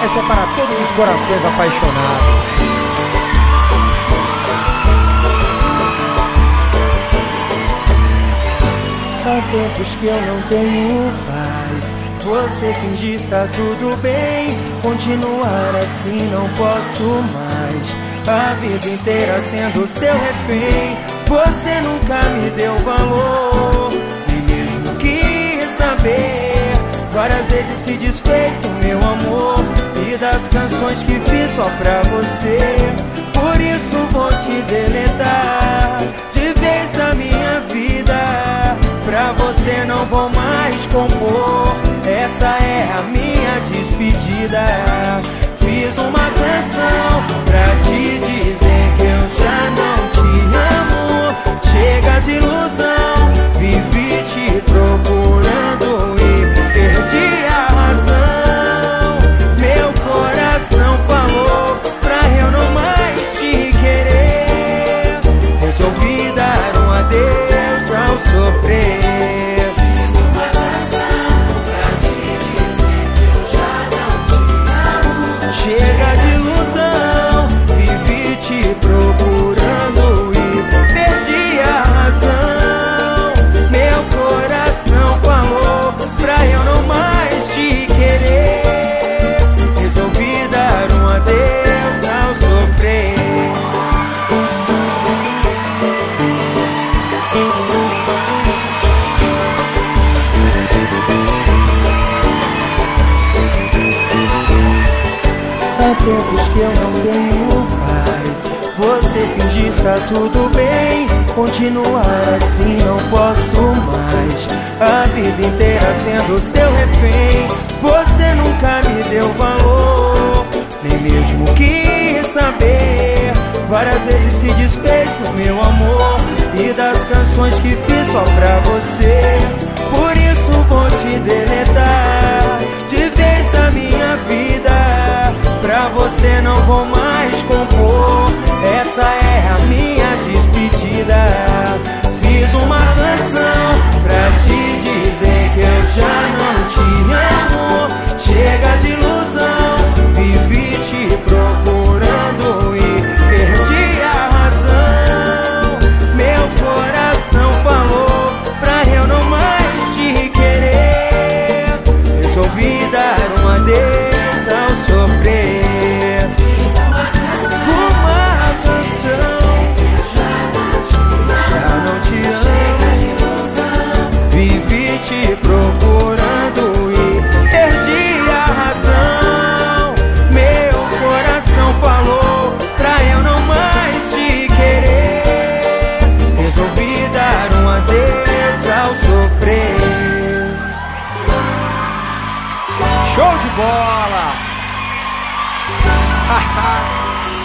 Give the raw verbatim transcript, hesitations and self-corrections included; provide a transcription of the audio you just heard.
Essa é para todos os corações apaixonados. Há tempos que eu não tenho paz. Você finge estar tudo bem. Continuar assim não posso mais. A vida inteira sendo seu refém. Você nunca me deu valor, nem mesmo quis saber. Várias vezes se desfez do meu amor e das canções que fiz só pra você. Por isso vou te deletar de vez da minha vida. Pra você não vou mais compor. Essa é a minha despedida. Fiz uma canção pra te dizer que eu já não te amo. Chega de ilusão, vivi te procurando e perdi a razão. Meu coração falou pra eu não mais te querer. Resolvi dar um adeus ao sofrer. Chega de ilusão, vivi te procurando e perdi a razão. Meu coração falou pra eu não mais te querer. Resolvi dar um adeus ao sofrer. Há tempos que eu não tenho paz. Você finge estar tudo bem. Continuar assim não posso mais. A vida inteira sendo seu refém. Você nunca me deu valor, nem mesmo quis saber. Várias vezes se desfez do meu amor e das canções que fiz só pra você. Por isso vou te deletar de vez da minha vida. Pra você não vou mais compor. Essa é a minha despedida. Fiz uma canção pra te dizer que eu já não te amo. Chega de ilusão, vivi te procurando e perdi a razão. Meu coração falou pra eu não mais te querer. Resolvi dar um adeus ao sofrer. Te procurando e perdi a razão. Meu coração falou pra eu não mais te querer. Resolvi dar um adeus ao sofrer. Show de bola!